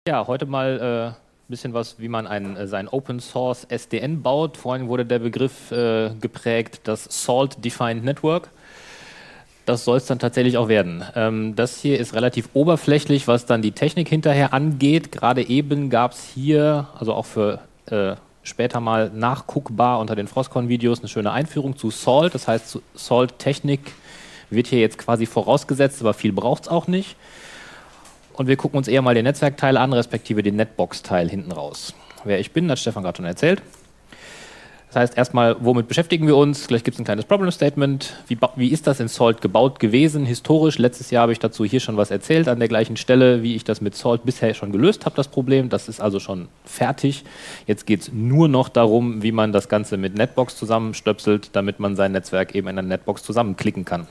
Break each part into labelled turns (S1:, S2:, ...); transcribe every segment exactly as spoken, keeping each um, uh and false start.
S1: Ja, heute mal ein äh, bisschen was, wie man ein, äh, sein Open Source S D N baut. Vorhin wurde der Begriff äh, geprägt, das Salt Defined Network. Das soll es dann tatsächlich auch werden. Ähm, das hier ist relativ oberflächlich, was dann die Technik hinterher angeht. Gerade eben gab es hier, also auch für äh, später mal nachguckbar unter den Frostcon-Videos, eine schöne Einführung zu Salt. Das heißt, Salt-Technik wird hier jetzt quasi vorausgesetzt, aber viel braucht es auch nicht. Und wir gucken uns eher mal den Netzwerkteil an, respektive den Netbox-Teil hinten raus. Wer ich bin, hat Stefan gerade schon erzählt. Das heißt erstmal, womit beschäftigen wir uns? Gleich gibt es ein kleines Problem-Statement. Wie, wie ist das in Salt gebaut gewesen, historisch? Letztes Jahr habe ich dazu hier schon was erzählt, an der gleichen Stelle, wie ich das mit Salt bisher schon gelöst habe, das Problem. Das ist also schon fertig. Jetzt geht es nur noch darum, wie man das Ganze mit Netbox zusammenstöpselt, damit man sein Netzwerk eben in einer Netbox zusammenklicken kann.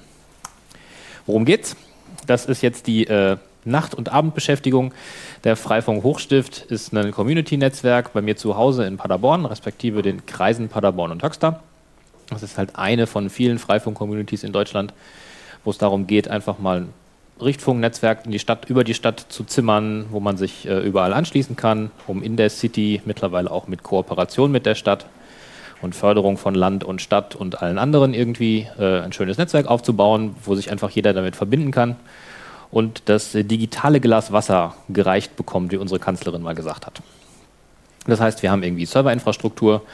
S1: Worum geht's? Das ist jetzt die äh, Nacht- und Abendbeschäftigung. Der Freifunk Hochstift ist ein Community-Netzwerk bei mir zu Hause in Paderborn, respektive den Kreisen Paderborn und Höxter. Das ist halt eine von vielen Freifunk-Communities in Deutschland, wo es darum geht, einfach mal ein Richtfunknetzwerk in die Stadt, über die Stadt zu zimmern, wo man sich äh, überall anschließen kann, um in der City, mittlerweile auch mit Kooperation mit der Stadt und Förderung von Land und Stadt und allen anderen irgendwie äh, ein schönes Netzwerk aufzubauen, wo sich einfach jeder damit verbinden kann und das digitale Glas Wasser gereicht bekommt, wie unsere Kanzlerin mal gesagt hat. Das heißt, wir haben irgendwie Serverinfrastruktur,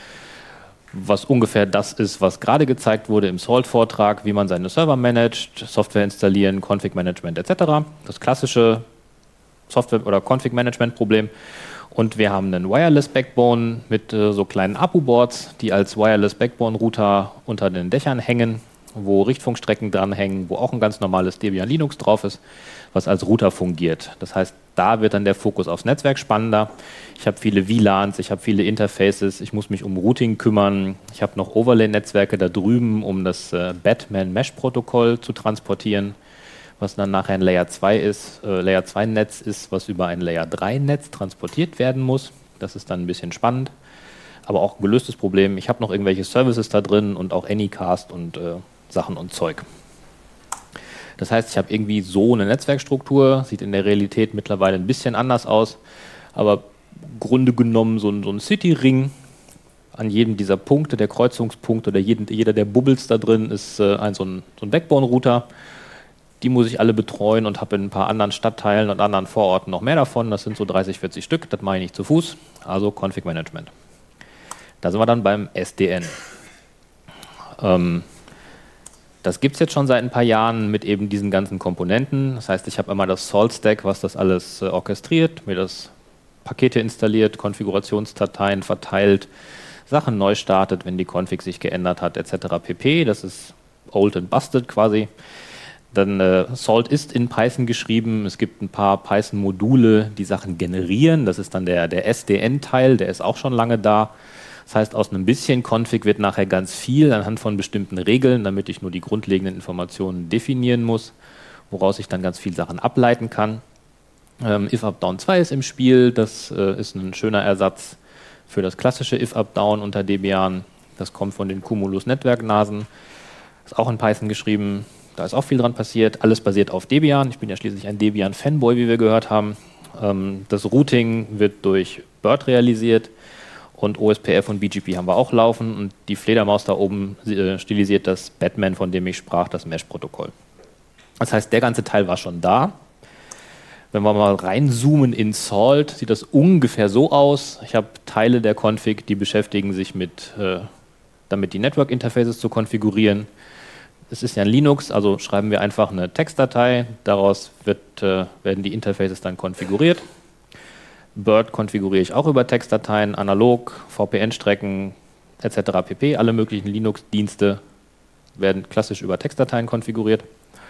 S1: was ungefähr das ist, was gerade gezeigt wurde im Salt-Vortrag, wie man seine Server managt, Software installieren, Config-Management et cetera. Das klassische Software- oder Config-Management-Problem. Und wir haben einen Wireless-Backbone mit äh, so kleinen Apu-Boards, die als Wireless-Backbone-Router unter den Dächern hängen, wo Richtfunkstrecken dranhängen, wo auch ein ganz normales Debian Linux drauf ist, was als Router fungiert. Das heißt, da wird dann der Fokus aufs Netzwerk spannender. Ich habe viele V LANs, ich habe viele Interfaces, ich muss mich um Routing kümmern. Ich habe noch Overlay-Netzwerke da drüben, um das äh, Batman-Mesh-Protokoll zu transportieren, was dann nachher ein Layer zwei ist, äh, Layer zwei Netz ist, was über ein Layer drei Netz transportiert werden muss. Das ist dann ein bisschen spannend, aber auch ein gelöstes Problem. Ich habe noch irgendwelche Services da drin und auch Anycast und äh, Sachen und Zeug. Das heißt, ich habe irgendwie so eine Netzwerkstruktur, sieht in der Realität mittlerweile ein bisschen anders aus, aber im Grunde genommen so ein, so ein City-Ring. An jedem dieser Punkte, der Kreuzungspunkte oder jeden, jeder der Bubbles da drin ist äh, ein, so ein, so ein Backbone-Router. Die muss ich alle betreuen und habe in ein paar anderen Stadtteilen und anderen Vororten noch mehr davon. Das sind so dreißig, vierzig Stück, das mache ich nicht zu Fuß, also Config-Management. Da sind wir dann beim S D N. Ähm, Das gibt es jetzt schon seit ein paar Jahren mit eben diesen ganzen Komponenten. Das heißt, ich habe einmal das Salt-Stack, was das alles äh, orchestriert, mir das Pakete installiert, Konfigurationsdateien verteilt, Sachen neu startet, wenn die Config sich geändert hat, et cetera pp. Das ist old and busted quasi. Dann äh, Salt ist in Python geschrieben. Es gibt ein paar Python-Module, die Sachen generieren. Das ist dann der, der S D N-Teil, der ist auch schon lange da. Das heißt, aus einem bisschen Config wird nachher ganz viel anhand von bestimmten Regeln, damit ich nur die grundlegenden Informationen definieren muss, woraus ich dann ganz viele Sachen ableiten kann. Ähm, if-up-down zwei ist im Spiel. Das äh, ist ein schöner Ersatz für das klassische if-up-down unter Debian. Das kommt von den Cumulus-Netzwerknasen. Ist auch in Python geschrieben. Da ist auch viel dran passiert. Alles basiert auf Debian. Ich bin ja schließlich ein Debian-Fanboy, wie wir gehört haben. Ähm, das Routing wird durch Bird realisiert. Und O S P F und B G P haben wir auch laufen. Und die Fledermaus da oben äh, stilisiert das Batman, von dem ich sprach, das Mesh-Protokoll. Das heißt, der ganze Teil war schon da. Wenn wir mal reinzoomen in Salt, sieht das ungefähr so aus. Ich habe Teile der Config, die beschäftigen sich mit, äh, damit die Network-Interfaces zu konfigurieren. Es ist ja ein Linux, also schreiben wir einfach eine Textdatei. Daraus wird, äh, werden die Interfaces dann konfiguriert. Bird konfiguriere ich auch über Textdateien, analog, V P N-Strecken et cetera pp. Alle möglichen Linux-Dienste werden klassisch über Textdateien konfiguriert.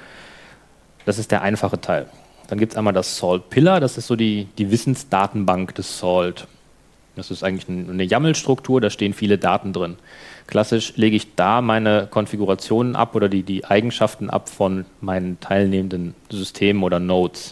S1: Das ist der einfache Teil. Dann gibt es einmal das Salt-Pillar, das ist so die, die Wissensdatenbank des Salt. Das ist eigentlich eine YAML-Struktur, da stehen viele Daten drin. Klassisch lege ich da meine Konfigurationen ab oder die, die Eigenschaften ab von meinen teilnehmenden Systemen oder Nodes,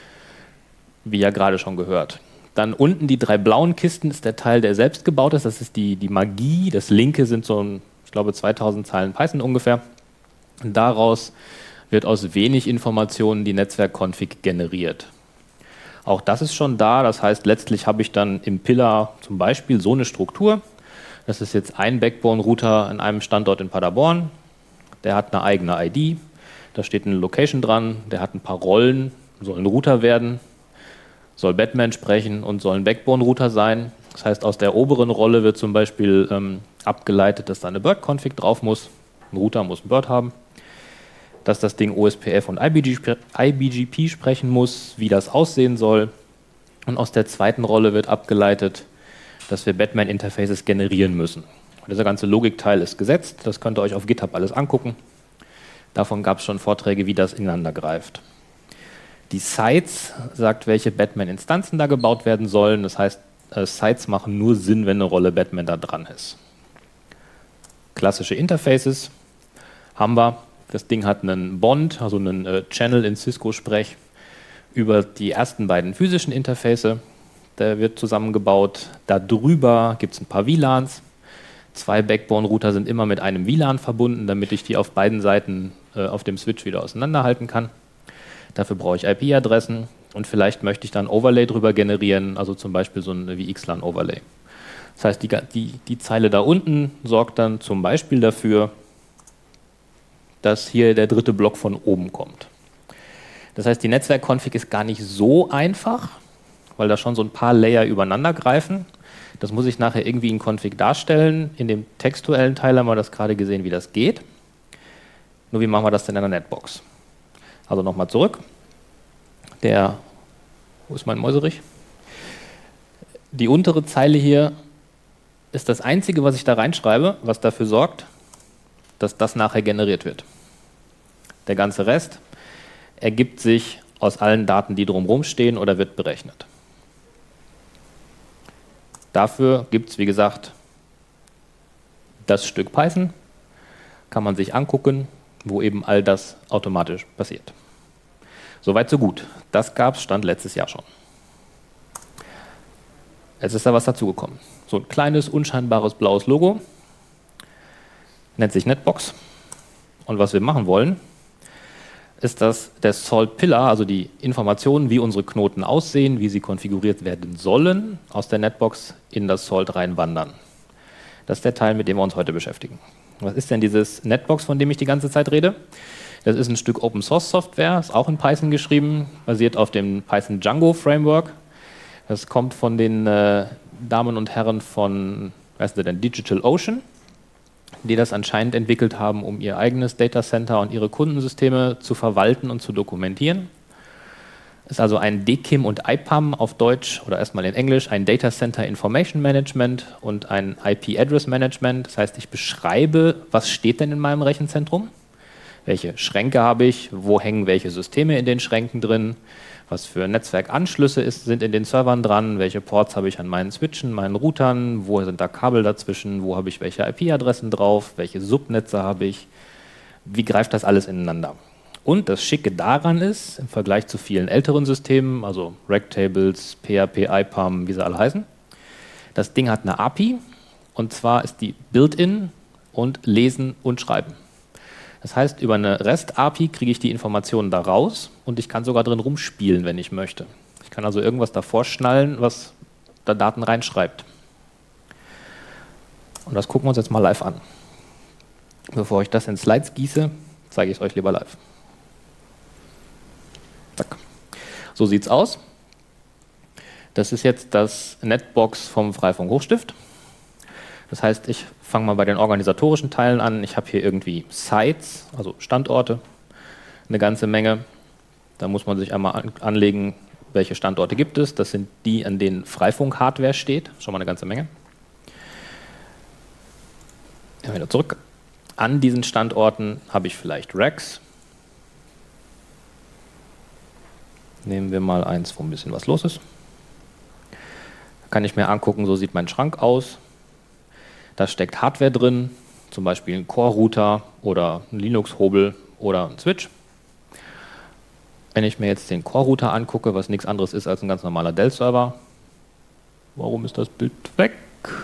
S1: wie ja gerade schon gehört. Dann unten die drei blauen Kisten ist der Teil, der selbst gebaut ist. Das ist die, die Magie. Das linke sind so, ein, ich glaube, zweitausend Zeilen Python ungefähr. Und daraus wird aus wenig Informationen die Netzwerk-Config generiert. Auch das ist schon da, das heißt, letztlich habe ich dann im Pillar zum Beispiel so eine Struktur. Das ist jetzt ein Backbone-Router an einem Standort in Paderborn. Der hat eine eigene I D, da steht eine Location dran, der hat ein paar Rollen, soll ein Router werden, soll Batman sprechen und soll ein Backbone-Router sein. Das heißt, aus der oberen Rolle wird zum Beispiel ähm, abgeleitet, dass da eine Bird-Config drauf muss. Ein Router muss ein Bird haben. Dass das Ding O S P F und I B G P sprechen muss, wie das aussehen soll. Und aus der zweiten Rolle wird abgeleitet, dass wir Batman-Interfaces generieren müssen. Dieser ganze Logikteil ist gesetzt, das könnt ihr euch auf GitHub alles angucken. Davon gab es schon Vorträge, wie das ineinander greift. Die Sites sagt, welche Batman-Instanzen da gebaut werden sollen. Das heißt, Sites machen nur Sinn, wenn eine Rolle Batman da dran ist. Klassische Interfaces haben wir. Das Ding hat einen Bond, also einen äh, Channel in Cisco-Sprech, über die ersten beiden physischen Interface. Der wird zusammengebaut. Darüber gibt es ein paar V LANs. Zwei Backbone-Router sind immer mit einem V LAN verbunden, damit ich die auf beiden Seiten äh, auf dem Switch wieder auseinanderhalten kann. Dafür brauche ich I P-Adressen und vielleicht möchte ich dann Overlay drüber generieren, also zum Beispiel so ein V X LAN-Overlay. Das heißt, die, die, die Zeile da unten sorgt dann zum Beispiel dafür, dass hier der dritte Block von oben kommt. Das heißt, die Netzwerk-Config ist gar nicht so einfach, weil da schon so ein paar Layer übereinander greifen. Das muss ich nachher irgendwie in Config darstellen. In dem textuellen Teil haben wir das gerade gesehen, wie das geht. Nur wie machen wir das denn in der Netbox? Also nochmal zurück. Der, wo ist mein Mäuserich? Die untere Zeile hier ist das Einzige, was ich da reinschreibe, was dafür sorgt, dass das nachher generiert wird. Der ganze Rest ergibt sich aus allen Daten, die drumherum stehen oder wird berechnet. Dafür gibt es, wie gesagt, das Stück Python, kann man sich angucken, wo eben all das automatisch passiert. Soweit, so gut. Das gab es, stand letztes Jahr schon. Jetzt ist da was dazugekommen. So ein kleines, unscheinbares blaues Logo, nennt sich Netbox. Und was wir machen wollen, ist, dass der Salt Pillar, also die Informationen, wie unsere Knoten aussehen, wie sie konfiguriert werden sollen, aus der Netbox in das Salt reinwandern. Das ist der Teil, mit dem wir uns heute beschäftigen. Was ist denn dieses Netbox, von dem ich die ganze Zeit rede? Das ist ein Stück Open Source Software, ist auch in Python geschrieben, basiert auf dem Python Django Framework. Das kommt von den äh, Damen und Herren von, weißt du denn, DigitalOcean, die das anscheinend entwickelt haben, um ihr eigenes Datacenter und ihre Kundensysteme zu verwalten und zu dokumentieren. Ist also ein D K I M und I P A M auf Deutsch oder erstmal in Englisch, ein Data Center Information Management und ein I P Address Management. Das heißt, ich beschreibe, was steht denn in meinem Rechenzentrum, welche Schränke habe ich, wo hängen welche Systeme in den Schränken drin, was für Netzwerkanschlüsse ist, sind in den Servern dran, welche Ports habe ich an meinen Switchen, meinen Routern, wo sind da Kabel dazwischen, wo habe ich welche I P-Adressen drauf, welche Subnetze habe ich, wie greift das alles ineinander. Und das Schicke daran ist, im Vergleich zu vielen älteren Systemen, also Racktables, P H P, I P A M, wie sie alle heißen, das Ding hat eine A P I und zwar ist die Built-in und Lesen und Schreiben. Das heißt, über eine REST-A P I kriege ich die Informationen da raus und ich kann sogar drin rumspielen, wenn ich möchte. Ich kann also irgendwas davor schnallen, was da Daten reinschreibt. Und das gucken wir uns jetzt mal live an. Bevor ich das in Slides gieße, zeige ich es euch lieber live. Zack. So sieht es aus. Das ist jetzt das Netbox vom Freifunk Hochstift. Das heißt, ich fange mal bei den organisatorischen Teilen an. Ich habe hier irgendwie Sites, also Standorte, eine ganze Menge. Da muss man sich einmal an, anlegen, welche Standorte gibt es. Das sind die, an denen Freifunk-Hardware steht. Schon mal eine ganze Menge. Ja, wieder zurück. An diesen Standorten habe ich vielleicht Racks. Nehmen wir mal eins, wo ein bisschen was los ist. Da kann ich mir angucken, so sieht mein Schrank aus. Da steckt Hardware drin, zum Beispiel ein Core-Router oder ein Linux-Hobel oder ein Switch. Wenn ich mir jetzt den Core-Router angucke, was nichts anderes ist als ein ganz normaler Dell-Server. Warum ist das Bild weg?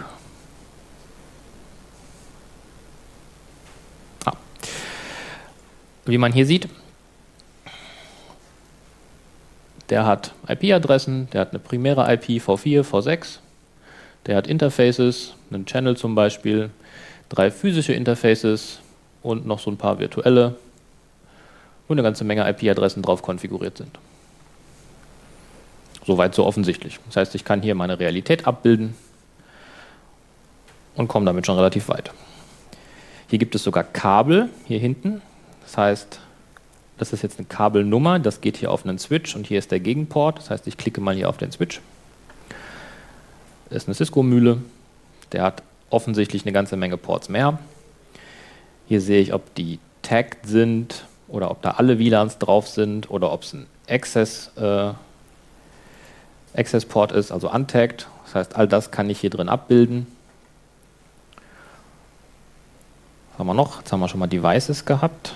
S1: Ah. Wie man hier sieht, Der hat I P-Adressen, der hat eine primäre I P V vier, V sechs, der hat Interfaces, einen Channel zum Beispiel, drei physische Interfaces und noch so ein paar virtuelle, wo eine ganze Menge I P-Adressen drauf konfiguriert sind. Soweit so offensichtlich. Das heißt, ich kann hier meine Realität abbilden und komme damit schon relativ weit. Hier gibt es sogar Kabel, hier hinten. Das heißt, das ist jetzt eine Kabelnummer, das geht hier auf einen Switch und hier ist der Gegenport. Das heißt, ich klicke mal hier auf den Switch. Das ist eine Cisco-Mühle, der hat offensichtlich eine ganze Menge Ports mehr. Hier sehe ich, ob die tagged sind oder ob da alle W L A Ns drauf sind oder ob es ein Access, äh, Access-Port ist, also untagged. Das heißt, all das kann ich hier drin abbilden. Was haben wir noch? Jetzt haben wir schon mal Devices gehabt.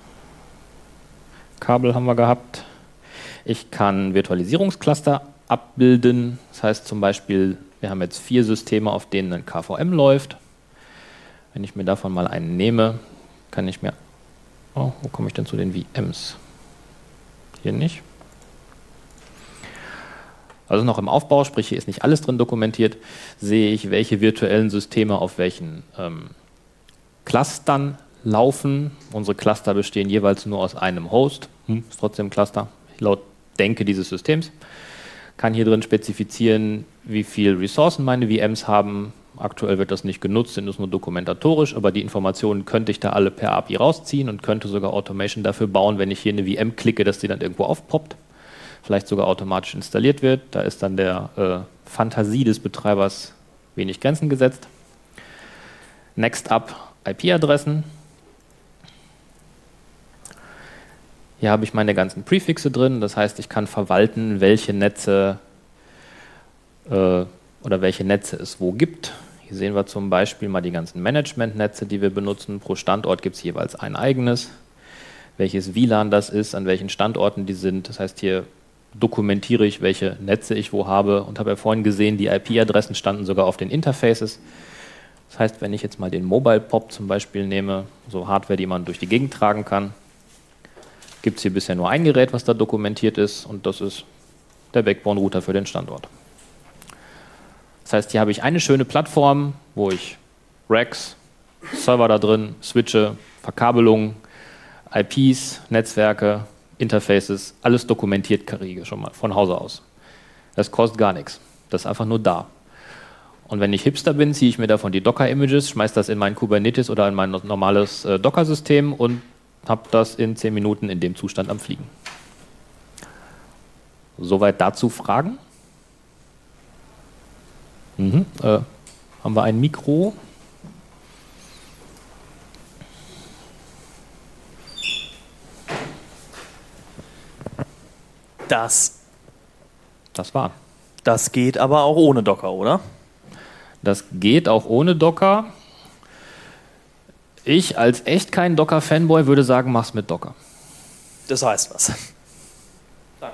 S1: Kabel haben wir gehabt. Ich kann Virtualisierungscluster abbilden. Das heißt zum Beispiel, wir haben jetzt vier Systeme, auf denen ein K V M läuft. Wenn ich mir davon mal einen nehme, kann ich mir... Oh, wo komme ich denn zu den V Ms? Hier nicht. Also noch im Aufbau, sprich hier ist nicht alles drin dokumentiert, sehe ich, welche virtuellen Systeme auf welchen ähm, Clustern laufen. Unsere Cluster bestehen jeweils nur aus einem Host. Hm, ist trotzdem ein Cluster, laut Denke dieses Systems. Kann hier drin spezifizieren, wie viel Ressourcen meine V Ms haben. Aktuell wird das nicht genutzt, sind es nur dokumentatorisch, aber die Informationen könnte ich da alle per A P I rausziehen und könnte sogar Automation dafür bauen, wenn ich hier eine V M klicke, dass die dann irgendwo aufpoppt. Vielleicht sogar automatisch installiert wird. Da ist dann der äh, Fantasie des Betreibers wenig Grenzen gesetzt. Next up I P-Adressen. Hier habe ich meine ganzen Prefixe drin, das heißt, ich kann verwalten, welche Netze äh, oder welche Netze es wo gibt. Hier sehen wir zum Beispiel mal die ganzen Management-Netze, die wir benutzen. Pro Standort gibt es jeweils ein eigenes. Welches W L A N das ist, an welchen Standorten die sind. Das heißt, hier dokumentiere ich, welche Netze ich wo habe und habe ja vorhin gesehen, die I P-Adressen standen sogar auf den Interfaces. Das heißt, wenn ich jetzt mal den Mobile Pop zum Beispiel nehme, so Hardware, die man durch die Gegend tragen kann, gibt es hier bisher nur ein Gerät, was da dokumentiert ist, und das ist der Backbone-Router für den Standort. Das heißt, hier habe ich eine schöne Plattform, wo ich Racks, Server da drin, Switche, Verkabelungen, I Ps, Netzwerke, Interfaces, alles dokumentiert kriege schon mal von Hause aus. Das kostet gar nichts. Das ist einfach nur da. Und wenn ich Hipster bin, ziehe ich mir davon die Docker-Images, schmeiße das in mein Kubernetes oder in mein normales äh, Docker-System und habe das in zehn Minuten in dem Zustand am Fliegen. Soweit dazu Fragen? Mhm. Äh, haben wir ein Mikro?
S2: Das,
S1: das war.
S2: Das geht aber auch ohne Docker, oder?
S1: Das geht auch ohne Docker. Ich als echt kein Docker-Fanboy würde sagen, mach's mit Docker.
S2: Das heißt was. Danke.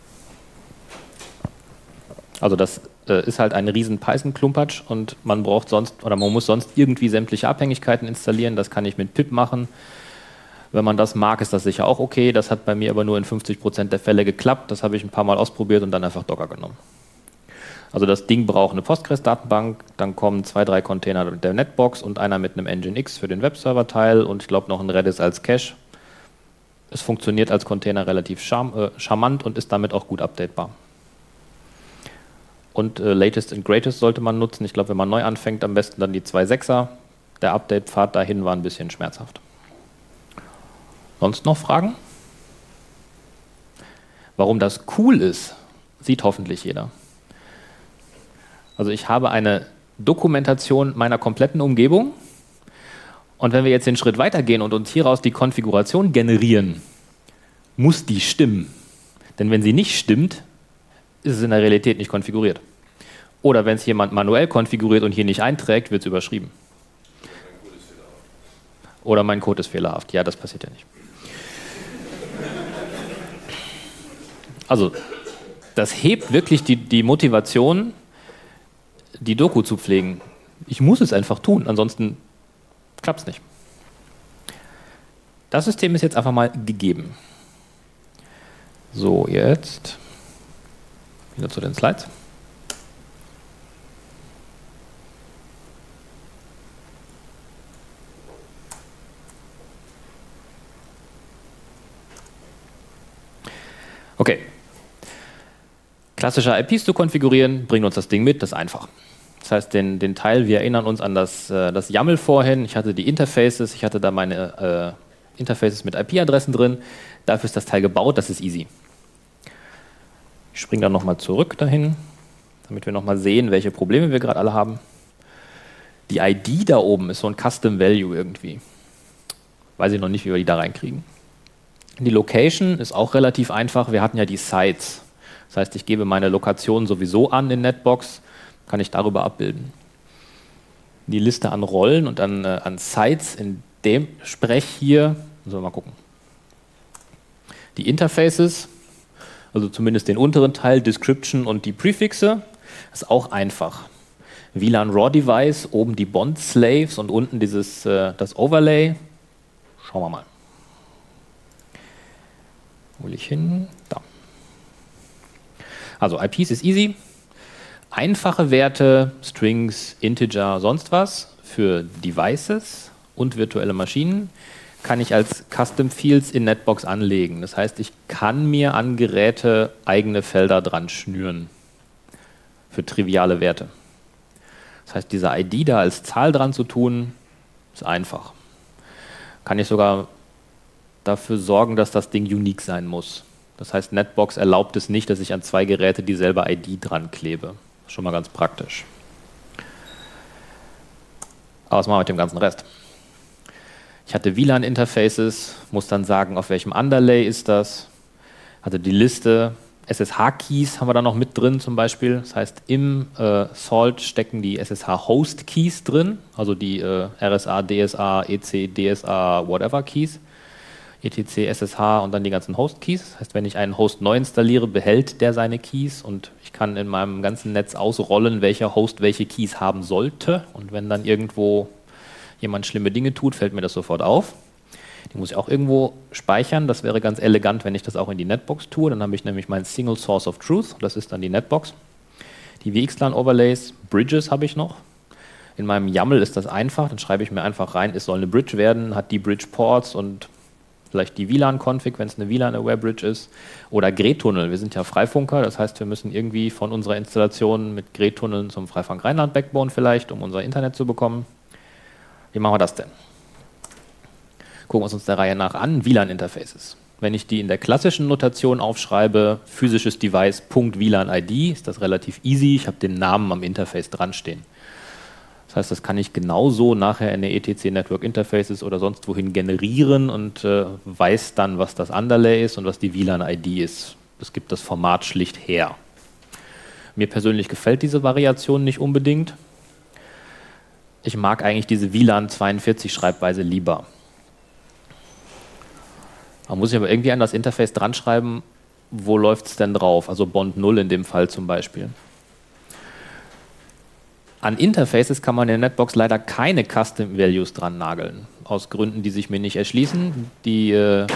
S1: Also das äh, ist halt ein riesen Python-Klumpatsch und man braucht sonst oder man muss sonst irgendwie sämtliche Abhängigkeiten installieren. Das kann ich mit pip machen. Wenn man das mag, ist das sicher auch okay. Das hat bei mir aber nur in fünfzig Prozent der Fälle geklappt. Das habe ich ein paar Mal ausprobiert und dann einfach Docker genommen. Also das Ding braucht eine Postgres-Datenbank, dann kommen zwei, drei Container der Netbox und einer mit einem Nginx für den Webserver-Teil und ich glaube noch ein Redis als Cache. Es funktioniert als Container relativ charm, äh, charmant und ist damit auch gut updatebar. Und äh, Latest and Greatest sollte man nutzen. Ich glaube, wenn man neu anfängt, am besten dann die zwei Punkt sechser. Der Update-Pfad dahin war ein bisschen schmerzhaft. Sonst noch Fragen? Warum das cool ist, sieht hoffentlich jeder. Also ich habe eine Dokumentation meiner kompletten Umgebung und wenn wir jetzt den Schritt weitergehen und uns hieraus die Konfiguration generieren, muss die stimmen. Denn wenn sie nicht stimmt, ist es in der Realität nicht konfiguriert. Oder wenn es jemand manuell konfiguriert und hier nicht einträgt, wird es überschrieben. Oder mein Code ist fehlerhaft. Ja, das passiert ja nicht. Also das hebt wirklich die, die Motivation, die Doku zu pflegen. Ich muss es einfach tun, ansonsten klappt es nicht. Das System ist jetzt einfach mal gegeben. So, jetzt Wieder zu den Slides. Okay. Klassische I Ps zu konfigurieren, bringt uns das Ding mit, das ist einfach. Das heißt, den, den Teil, wir erinnern uns an das, äh, das YAML vorhin. Ich hatte die Interfaces, ich hatte da meine äh, Interfaces mit I P-Adressen drin. Dafür ist das Teil gebaut, das ist easy. Ich springe dann nochmal zurück dahin, damit wir nochmal sehen, welche Probleme wir gerade alle haben. Die I D da oben ist so ein Custom Value irgendwie. Weiß ich noch nicht, wie wir die da reinkriegen. Die Location ist auch relativ einfach. Wir hatten ja die Sites. Das heißt, ich gebe meine Lokation sowieso an in Netbox, kann ich darüber abbilden. Die Liste an Rollen und an, äh, an Sites in dem Sprech hier, müssen wir mal gucken. Die Interfaces, also zumindest den unteren Teil, Description und die Prefixe, ist auch einfach. W L A N Raw Device, oben die Bond Slaves und unten dieses, äh, das Overlay. Schauen wir mal. Wo will ich hin? Da. Also I Ps ist easy. Einfache Werte, Strings, Integer, sonst was für Devices und virtuelle Maschinen kann ich als Custom Fields in Netbox anlegen. Das heißt, ich kann mir an Geräte eigene Felder dran schnüren für triviale Werte. Das heißt, diese I D da als Zahl dran zu tun, ist einfach. Kann ich sogar dafür sorgen, dass das Ding unique sein muss. Das heißt, Netbox erlaubt es nicht, dass ich an zwei Geräte dieselbe I D dran klebe. Schon mal ganz praktisch. Aber was machen wir mit dem ganzen Rest? Ich hatte W L A N-Interfaces, muss dann sagen, auf welchem Underlay ist das. Also die Liste, S S H-Keys haben wir da noch mit drin zum Beispiel. Das heißt, im äh, Salt stecken die S S H-Host-Keys drin, also die äh, R S A, D S A, E C, D S A, whatever Keys. E T C, S S H und dann die ganzen Host-Keys. Das heißt, wenn ich einen Host neu installiere, behält der seine Keys und ich kann in meinem ganzen Netz ausrollen, welcher Host welche Keys haben sollte. Und wenn dann irgendwo jemand schlimme Dinge tut, fällt mir das sofort auf. Die muss ich auch irgendwo speichern. Das wäre ganz elegant, wenn ich das auch in die Netbox tue. Dann habe ich nämlich mein Single Source of Truth. Das ist dann die Netbox. Die W X LAN Overlays, Bridges habe ich noch. In meinem YAML ist das einfach. Dann schreibe ich mir einfach rein, es soll eine Bridge werden, hat die Bridge Ports und vielleicht die W L A N-Config, wenn es eine W L A N-Aware Bridge ist. Oder Gret-Tunnel. Wir sind ja Freifunker, das heißt, wir müssen irgendwie von unserer Installation mit Gret-Tunneln zum Freifunk Rheinland Backbone vielleicht, um unser Internet zu bekommen. Wie machen wir das denn? Gucken wir uns der Reihe nach an. W L A N-Interfaces. Wenn ich die in der klassischen Notation aufschreibe, physisches Device Punkt W L A N I D, ist das relativ easy. Ich habe den Namen am Interface dran stehen. Das heißt, das kann ich genauso nachher in der E T C Network Interfaces oder sonst wohin generieren und äh, weiß dann, was das Underlay ist und was die W L A N I D ist. Das gibt das Format schlicht her. Mir persönlich gefällt diese Variation nicht unbedingt. Ich mag eigentlich diese W L A N zweiundvierzig Schreibweise lieber. Da muss ich aber irgendwie an das Interface dran schreiben, wo läuft es denn drauf? Also Bond null in dem Fall zum Beispiel. An Interfaces kann man in der Netbox leider keine Custom Values dran nageln, aus Gründen, die sich mir nicht erschließen. Die, äh,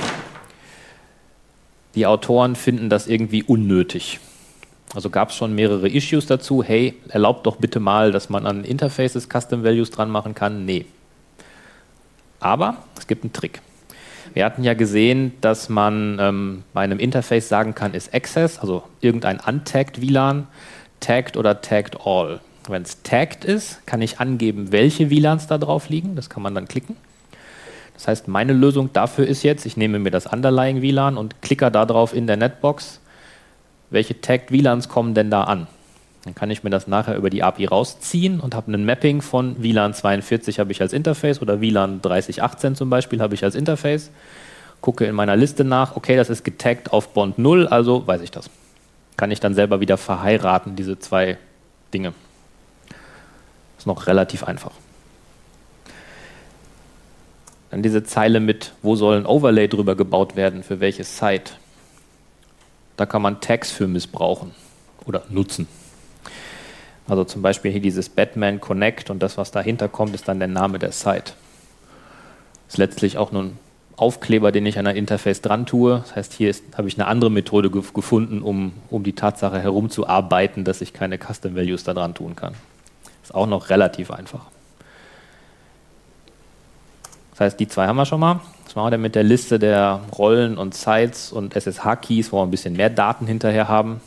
S1: die Autoren finden das irgendwie unnötig. Also gab es schon mehrere Issues dazu. Hey, erlaubt doch bitte mal, dass man an Interfaces Custom Values dran machen kann. Nee. Aber es gibt einen Trick. Wir hatten ja gesehen, dass man ähm, bei einem Interface sagen kann, ist Access, also irgendein untagged W L A N, tagged oder tagged all. Wenn es tagged ist, kann ich angeben, welche W L A Ns da drauf liegen. Das kann man dann klicken. Das heißt, meine Lösung dafür ist jetzt, ich nehme mir das Underlying W L A N und klicke da drauf in der Netbox, welche tagged W L A Ns kommen denn da an. Dann kann ich mir das nachher über die A P I rausziehen und habe ein Mapping von W L A N zweiundvierzig habe ich als Interface oder W L A N dreißig achtzehn zum Beispiel habe ich als Interface. Gucke in meiner Liste nach, okay, das ist getaggt auf Bond null, also weiß ich das. Kann ich dann selber wieder verheiraten, diese zwei Dinge. Ist noch relativ einfach. Dann diese Zeile mit, wo soll ein Overlay drüber gebaut werden, für welches Site. Da kann man Tags für missbrauchen oder nutzen. Also zum Beispiel hier dieses Batman Connect und das, was dahinter kommt, ist dann der Name der Site. Ist letztlich auch nur ein Aufkleber, den ich an ein Interface dran tue. Das heißt, hier habe ich eine andere Methode gef gefunden, um, um die Tatsache herumzuarbeiten, dass ich keine Custom Values da dran tun kann. Ist auch noch relativ einfach. Das heißt, die zwei haben wir schon mal. Was machen wir denn mit der Liste der Rollen und Sites und S S H-Keys, wo wir ein bisschen mehr Daten hinterher haben?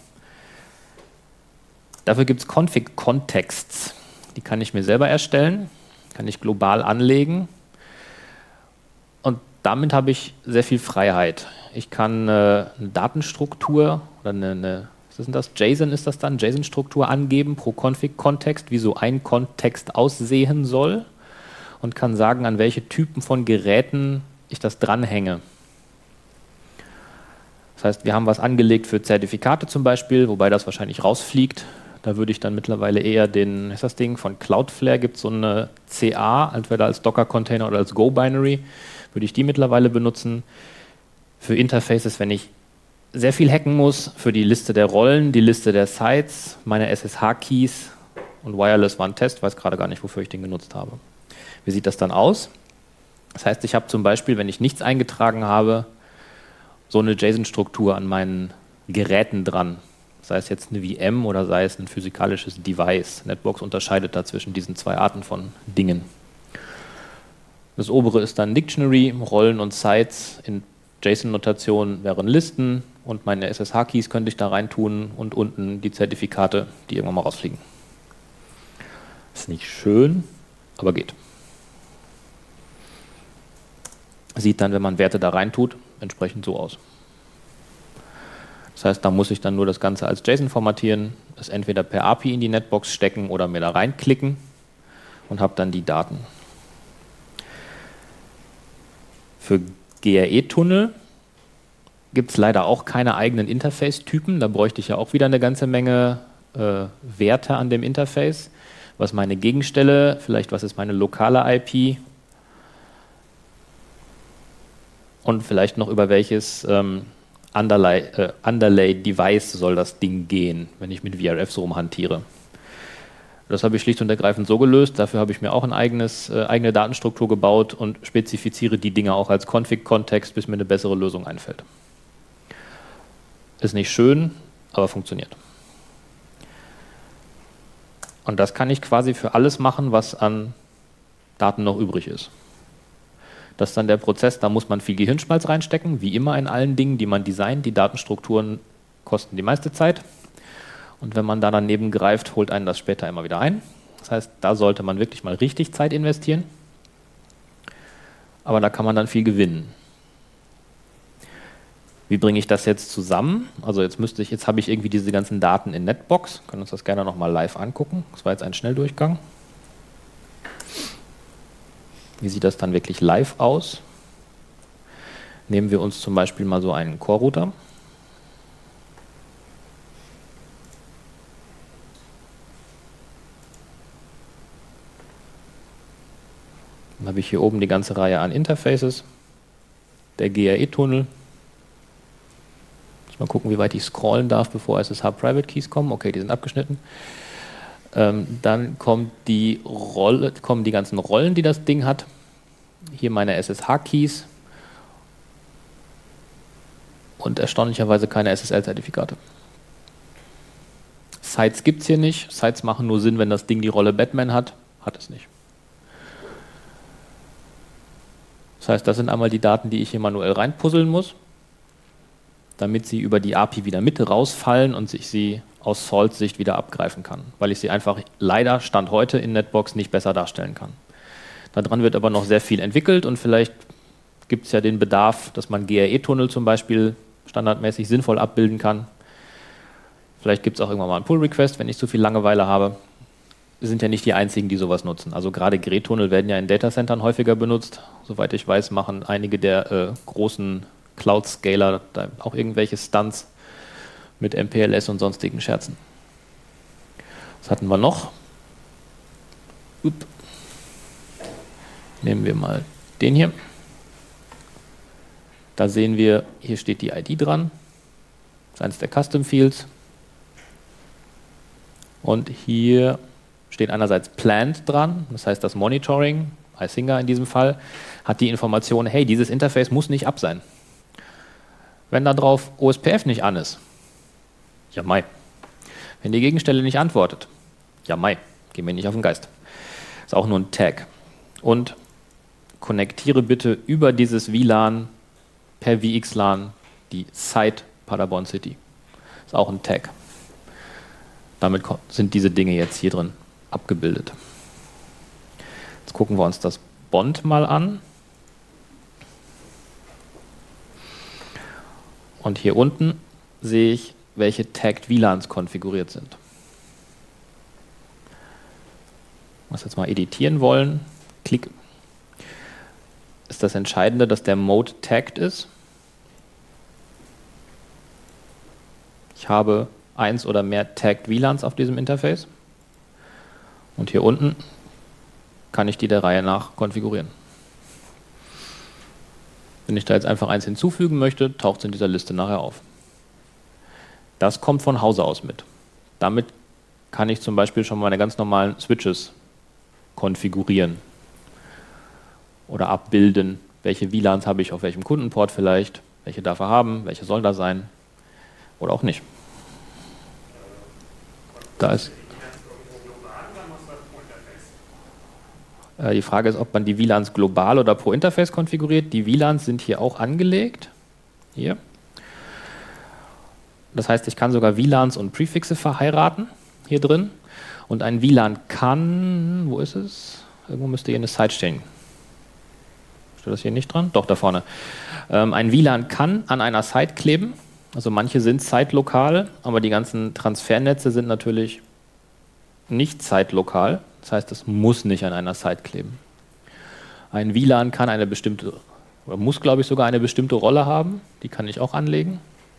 S1: Dafür gibt es Config-Contexts. Die kann ich mir selber erstellen, kann ich global anlegen. Und damit habe ich sehr viel Freiheit. Ich kann äh, eine Datenstruktur oder eine, eine, was ist denn das? JSON ist das dann? JSON-Struktur angeben pro Config-Kontext, wie so ein Kontext aussehen soll. Und kann sagen, an welche Typen von Geräten ich das dranhänge. Das heißt, wir haben was angelegt für Zertifikate zum Beispiel, wobei das wahrscheinlich rausfliegt. Da würde ich dann mittlerweile eher den, was ist das Ding, von Cloudflare gibt es so eine C A, entweder als Docker-Container oder als Go-Binary, würde ich die mittlerweile benutzen. Für Interfaces, wenn ich sehr viel hacken muss, für die Liste der Rollen, die Liste der Sites, meine S S H-Keys und Wireless war ein Test, weiß gerade gar nicht, wofür ich den genutzt habe. Wie sieht das dann aus? Das heißt, ich habe zum Beispiel, wenn ich nichts eingetragen habe, so eine JSON-Struktur an meinen Geräten dran. Sei es jetzt eine V M oder sei es ein physikalisches Device. Netbox unterscheidet da zwischen diesen zwei Arten von Dingen. Das obere ist dann Dictionary, Rollen und Sites in JSON-Notation wären Listen und meine S S H-Keys könnte ich da reintun und unten die Zertifikate, die irgendwann mal rausfliegen. Ist nicht schön, aber geht. Sieht dann, wenn man Werte da reintut, entsprechend so aus. Das heißt, da muss ich dann nur das Ganze als JSON formatieren, es entweder per A P I in die Netbox stecken oder mir da reinklicken und habe dann die Daten. Für G R E-Tunnel gibt es leider auch keine eigenen Interface-Typen. Da bräuchte ich ja auch wieder eine ganze Menge äh, Werte an dem Interface. Was ist meine Gegenstelle? Vielleicht was ist meine lokale I P? Und vielleicht noch über welches ähm, Underlay, äh, Underlay-Device soll das Ding gehen, wenn ich mit V R Fs rumhantiere. Das habe ich schlicht und ergreifend so gelöst. Dafür habe ich mir auch eine eigenes, äh, eigene Datenstruktur gebaut und spezifiziere die Dinge auch als Config-Kontext, bis mir eine bessere Lösung einfällt. Ist nicht schön, aber funktioniert. Und das kann ich quasi für alles machen, was an Daten noch übrig ist. Das ist dann der Prozess, da muss man viel Gehirnschmalz reinstecken, wie immer in allen Dingen, die man designt. Die Datenstrukturen kosten die meiste Zeit. Und wenn man da daneben greift, holt einen das später immer wieder ein. Das heißt, da sollte man wirklich mal richtig Zeit investieren. Aber da kann man dann viel gewinnen. Wie bringe ich das jetzt zusammen? Also jetzt müsste ich, jetzt habe ich irgendwie diese ganzen Daten in Netbox. Wir können uns das gerne nochmal live angucken. Das war jetzt ein Schnelldurchgang. Wie sieht das dann wirklich live aus? Nehmen wir uns zum Beispiel mal so einen Core-Router. Dann habe ich hier oben die ganze Reihe an Interfaces. Der G R E-Tunnel. Mal gucken, wie weit ich scrollen darf, bevor S S H Private Keys kommen. Okay, die sind abgeschnitten. Ähm, dann kommt die Rolle, kommen die ganzen Rollen, die das Ding hat. Hier meine S S H-Keys. Und erstaunlicherweise keine S S L-Zertifikate. Sites gibt es hier nicht. Sites machen nur Sinn, wenn das Ding die Rolle Batman hat. Hat es nicht. Das heißt, das sind einmal die Daten, die ich hier manuell reinpuzzeln muss, damit sie über die A P I wieder mit rausfallen und ich sie aus Salt-Sicht wieder abgreifen kann, weil ich sie einfach leider Stand heute in Netbox nicht besser darstellen kann. Daran wird aber noch sehr viel entwickelt und vielleicht gibt es ja den Bedarf, dass man G R E-Tunnel zum Beispiel standardmäßig sinnvoll abbilden kann. Vielleicht gibt es auch irgendwann mal einen Pull-Request, wenn ich zu viel Langeweile habe. Wir sind ja nicht die Einzigen, die sowas nutzen. Also gerade G R E-Tunnel werden ja in Datacentern häufiger benutzt. Soweit ich weiß, machen einige der äh, großen Cloud-Scaler da auch irgendwelche Stunts mit M P L S und sonstigen Scherzen. Was hatten wir noch? Upp. Nehmen wir mal den hier. Da sehen wir, hier steht die I D dran. Das ist eines der Custom Fields. Und hier steht einerseits Planned dran, das heißt das Monitoring. iSinger in diesem Fall, hat die Information, hey, dieses Interface muss nicht ab sein. Wenn da drauf O S P F nicht an ist, ja mai. Wenn die Gegenstelle nicht antwortet, ja mai, geh mir nicht auf den Geist. Ist auch nur ein Tag. Und konnektiere bitte über dieses W LAN per V X LAN die Site Paderborn City. Ist auch ein Tag. Damit sind diese Dinge jetzt hier drin abgebildet. Jetzt gucken wir uns das Bond mal an. Und hier unten sehe ich, welche Tagged W LANs konfiguriert sind. Was jetzt mal editieren wollen, klick. Ist das Entscheidende, dass der Mode tagged ist. Ich habe eins oder mehr tagged W LANs auf diesem Interface. Und hier unten kann ich die der Reihe nach konfigurieren. Wenn ich da jetzt einfach eins hinzufügen möchte, taucht es in dieser Liste nachher auf. Das kommt von Hause aus mit. Damit kann ich zum Beispiel schon meine ganz normalen Switches konfigurieren oder abbilden. Welche W LANs habe ich auf welchem Kundenport vielleicht, welche darf er haben, welche soll da sein oder auch nicht. Da ist äh, die Frage ist, ob man die W LANs global oder pro Interface konfiguriert. Die W LANs sind hier auch angelegt. Hier. Das heißt, ich kann sogar W LANs und Prefixe verheiraten, hier drin. Und ein W LAN kann, wo ist es? Irgendwo müsste hier eine Site stehen. Steht das hier nicht dran? Doch, da vorne. Ähm, ein W LAN kann an einer Site kleben. Also manche sind site-lokal, aber die ganzen Transfernetze sind natürlich nicht site-lokal. Das heißt, es muss nicht an einer Site kleben. Ein W LAN kann eine bestimmte, oder muss, glaube ich, sogar eine bestimmte Rolle haben. Die kann ich auch anlegen.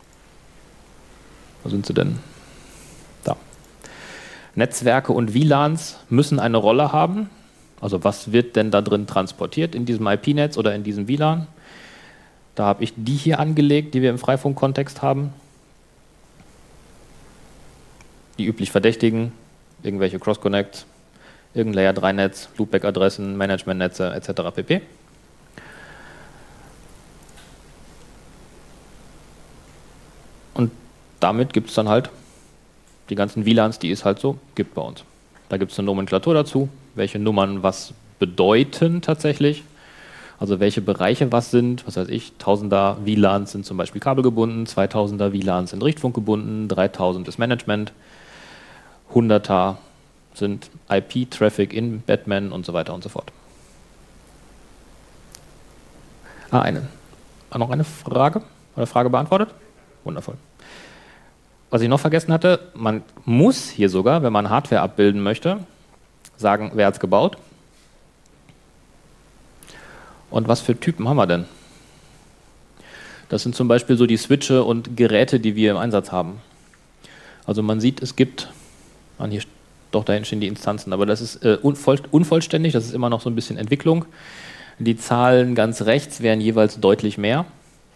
S1: Wo sind sie denn? Da. Netzwerke und W LANs müssen eine Rolle haben. Also was wird denn da drin transportiert in diesem I P-Netz oder in diesem W LAN? Da habe ich die hier angelegt, die wir im Freifunk-Kontext haben. Die üblich Verdächtigen, irgendwelche Cross-Connects, irgendein Layer drei Netz, Loopback-Adressen, Management-Netze et cetera pp. Und damit gibt es dann halt die ganzen W LANs, die es halt so gibt bei uns. Da gibt es eine Nomenklatur dazu, welche Nummern was bedeuten tatsächlich. Also welche Bereiche was sind, was weiß ich, Tausender W LANs sind zum Beispiel kabelgebunden, Zweitausender W LANs sind richtfunkgebunden, dreitausend ist Management, Hunderter sind I P-Traffic in Batman und so weiter und so fort. Ah, eine. Noch eine Frage? Oder Frage beantwortet? Wundervoll. Was ich noch vergessen hatte, man muss hier sogar, wenn man Hardware abbilden möchte, sagen, wer hat es gebaut? Und was für Typen haben wir denn? Das sind zum Beispiel so die Switche und Geräte, die wir im Einsatz haben. Also man sieht, es gibt, ah, hier, doch dahin stehen die Instanzen, aber das ist äh, unvoll, unvollständig, das ist immer noch so ein bisschen Entwicklung. Die Zahlen ganz rechts wären jeweils deutlich mehr.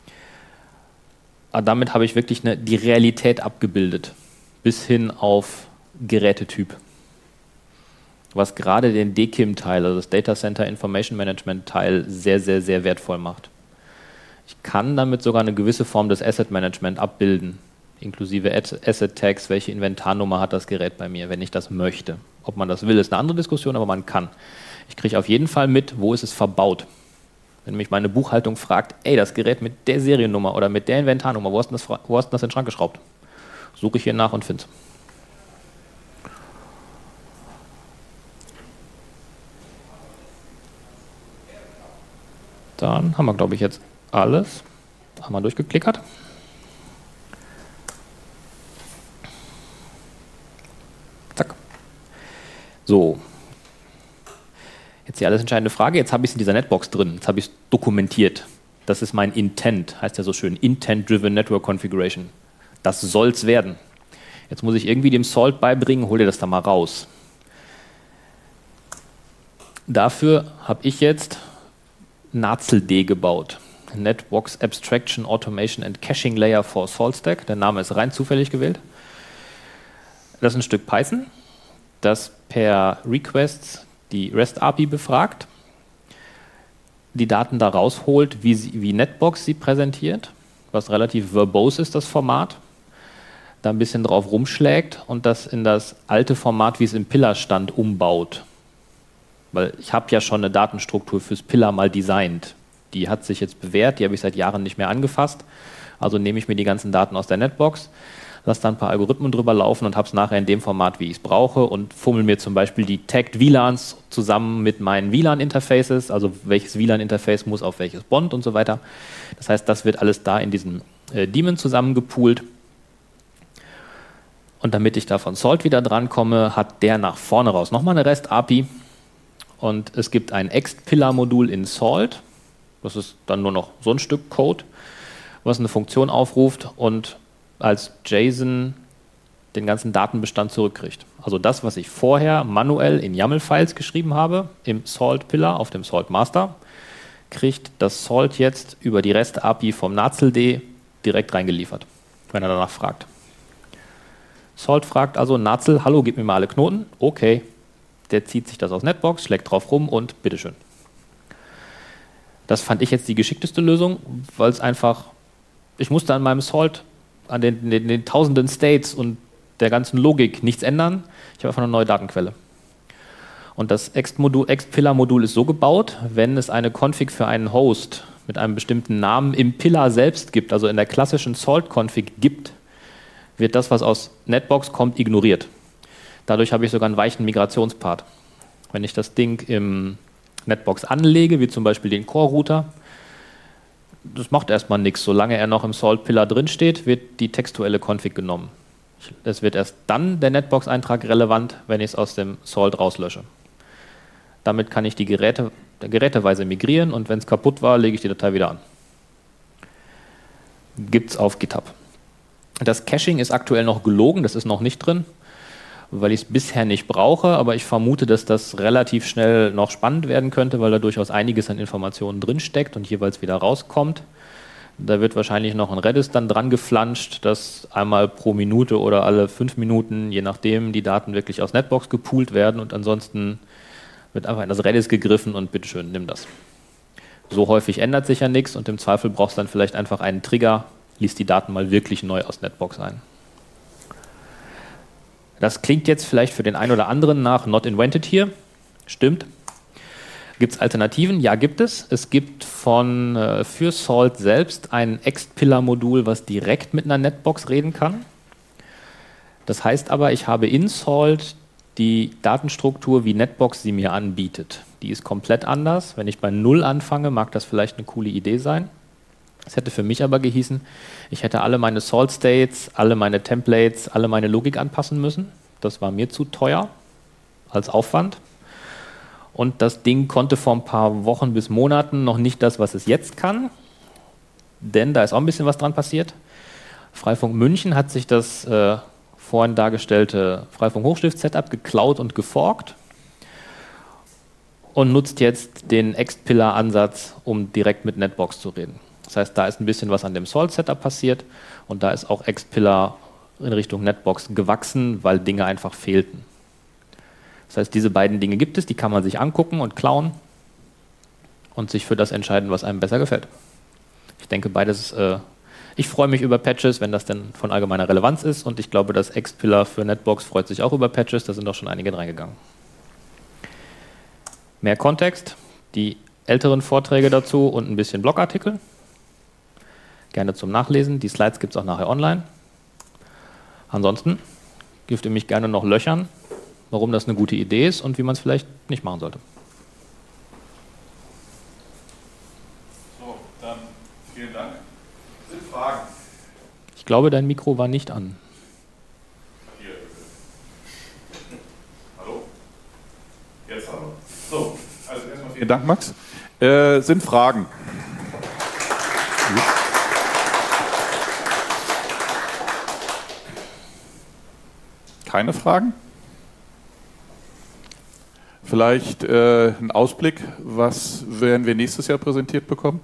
S1: Aber damit habe ich wirklich eine, die Realität abgebildet, bis hin auf Gerätetyp. Was gerade den D K I M-Teil, also das Data Center Information Management-Teil, sehr, sehr, sehr wertvoll macht. Ich kann damit sogar eine gewisse Form des Asset Management abbilden, inklusive Asset Tags, welche Inventarnummer hat das Gerät bei mir, wenn ich das möchte. Ob man das will, ist eine andere Diskussion, aber man kann. Ich kriege auf jeden Fall mit, wo ist es verbaut. Wenn mich meine Buchhaltung fragt, ey, das Gerät mit der Seriennummer oder mit der Inventarnummer, wo hast du das, wo hast du das in den Schrank geschraubt? Suche ich hier nach und finde es. Dann haben wir, glaube ich, jetzt alles einmal durchgeklickert. Zack. So. Jetzt die alles entscheidende Frage. Jetzt habe ich es in dieser Netbox drin. Jetzt habe ich es dokumentiert. Das ist mein Intent. Heißt ja so schön. Intent-Driven Network Configuration. Das soll es werden. Jetzt muss ich irgendwie dem Salt beibringen, hol dir das da mal raus. Dafür habe ich jetzt N A Z L D gebaut. Netbox Abstraction, Automation and Caching Layer for SaltStack. Der Name ist rein zufällig gewählt. Das ist ein Stück Python, das per Requests die REST A P I befragt. die Daten da rausholt, wie, sie, wie Netbox sie präsentiert, was relativ verbose ist, das Format, da ein bisschen drauf rumschlägt und das in das alte Format, wie es im Pillar stand, umbaut. Weil ich habe ja schon eine Datenstruktur fürs Pillar mal designt. Die hat sich jetzt bewährt, die habe ich seit Jahren nicht mehr angefasst. Also nehme ich mir die ganzen Daten aus der Netbox, lasse da ein paar Algorithmen drüber laufen und habe es nachher in dem Format, wie ich es brauche und fummel mir zum Beispiel die Tagged W LANs zusammen mit meinen W LAN-Interfaces, also welches W LAN-Interface muss auf welches Bond und so weiter. Das heißt, das wird alles da in diesem äh, Daemon zusammengepoolt. Und damit ich da von Salt wieder drankomme, hat der nach vorne raus nochmal eine REST-A P I. Und es gibt ein Ext-Pillar-Modul in Salt. Das ist dann nur noch so ein Stück Code, was eine Funktion aufruft und als JSON den ganzen Datenbestand zurückkriegt. Also das, was ich vorher manuell in YAML-Files geschrieben habe, im Salt-Pillar auf dem Salt-Master, kriegt das Salt jetzt über die REST-A P I vom Nazel.d direkt reingeliefert, wenn er danach fragt. Salt fragt also Nazel, hallo, gib mir mal alle Knoten. Okay, der zieht sich das aus Netbox, schlägt drauf rum und bitteschön. Das fand ich jetzt die geschickteste Lösung, weil es einfach, ich musste an meinem Salt, an den, den, den tausenden States und der ganzen Logik nichts ändern. Ich habe einfach eine neue Datenquelle. Und das Ext-Pillar-Modul ist so gebaut, wenn es eine Config für einen Host mit einem bestimmten Namen im Pillar selbst gibt, also in der klassischen Salt-Config gibt, wird das, was aus Netbox kommt, ignoriert. Dadurch habe ich sogar einen weichen Migrationspart. Wenn ich das Ding im Netbox anlege, wie zum Beispiel den Core-Router, das macht erstmal nichts. Solange er noch im Salt-Pillar drinsteht, wird die textuelle Config genommen. Es wird erst dann der Netbox-Eintrag relevant, wenn ich es aus dem Salt rauslösche. Damit kann ich die Geräte, geräteweise migrieren und wenn es kaputt war, lege ich die Datei wieder an. Gibt es auf GitHub. Das Caching ist aktuell noch gelogen, das ist noch nicht drin, weil ich es bisher nicht brauche, aber ich vermute, dass das relativ schnell noch spannend werden könnte, weil da durchaus einiges an Informationen drinsteckt und jeweils wieder rauskommt. Da wird wahrscheinlich noch ein Redis dann dran geflanscht, dass einmal pro Minute oder alle fünf Minuten, je nachdem, die Daten wirklich aus Netbox gepoolt werden und ansonsten wird einfach in das Redis gegriffen und bitteschön, nimm das. So häufig ändert sich ja nichts und im Zweifel brauchst du dann vielleicht einfach einen Trigger, liest die Daten mal wirklich neu aus Netbox ein. Das klingt jetzt vielleicht für den einen oder anderen nach not invented here. Stimmt. Gibt es Alternativen? Ja, gibt es. Es gibt von, äh, für Salt selbst ein Ext-Pillar-Modul, was direkt mit einer Netbox reden kann. Das heißt aber, ich habe in Salt die Datenstruktur, wie Netbox sie mir anbietet. Die ist komplett anders. Wenn ich bei Null anfange, mag das vielleicht eine coole Idee sein. Das hätte für mich aber gehießen, ich hätte alle meine Salt-States, alle meine Templates, alle meine Logik anpassen müssen. Das war mir zu teuer als Aufwand. Und das Ding konnte vor ein paar Wochen bis Monaten noch nicht das, was es jetzt kann. Denn da ist auch ein bisschen was dran passiert. Freifunk München hat sich das äh, vorhin dargestellte Freifunk-Hochstift-Setup geklaut und geforkt und nutzt jetzt den Ext-Pillar-Ansatz, um direkt mit Netbox zu reden. Das heißt, da ist ein bisschen was an dem Salt-Setup passiert und da ist auch Ext-Pillar in Richtung Netbox gewachsen, weil Dinge einfach fehlten. Das heißt, diese beiden Dinge gibt es, die kann man sich angucken und klauen und sich für das entscheiden, was einem besser gefällt. Ich denke, beides, äh, ich freue mich über Patches, wenn das denn von allgemeiner Relevanz ist und ich glaube, das Ext-Pillar für Netbox freut sich auch über Patches, da sind auch schon einige reingegangen. Mehr Kontext, die älteren Vorträge dazu und ein bisschen Blogartikel. Gerne zum Nachlesen. Die Slides gibt es auch nachher online. Ansonsten dürft ihr mich gerne noch löchern, warum das eine gute Idee ist und wie man es vielleicht nicht machen sollte.
S3: So, dann vielen Dank. Sind Fragen?
S1: Ich glaube, dein Mikro war nicht an.
S3: Hier. Hallo? Jetzt aber. So, also erstmal vielen Dank, Max. Äh, sind Fragen? Keine Fragen? Vielleicht äh, ein Ausblick, was werden wir nächstes Jahr präsentiert bekommen?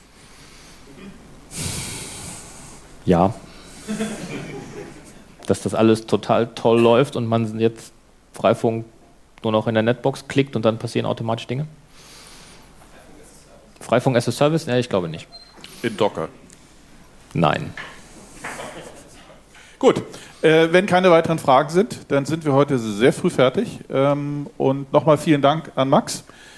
S1: Ja. Dass das alles total toll läuft und man jetzt Freifunk nur noch in der Netbox klickt und dann passieren automatisch Dinge. Freifunk as a Service? Ja, ich glaube nicht.
S3: In Docker?
S1: Nein.
S3: Gut, äh, wenn keine weiteren Fragen sind, dann sind wir heute sehr früh fertig. Ähm, und nochmal vielen Dank an Max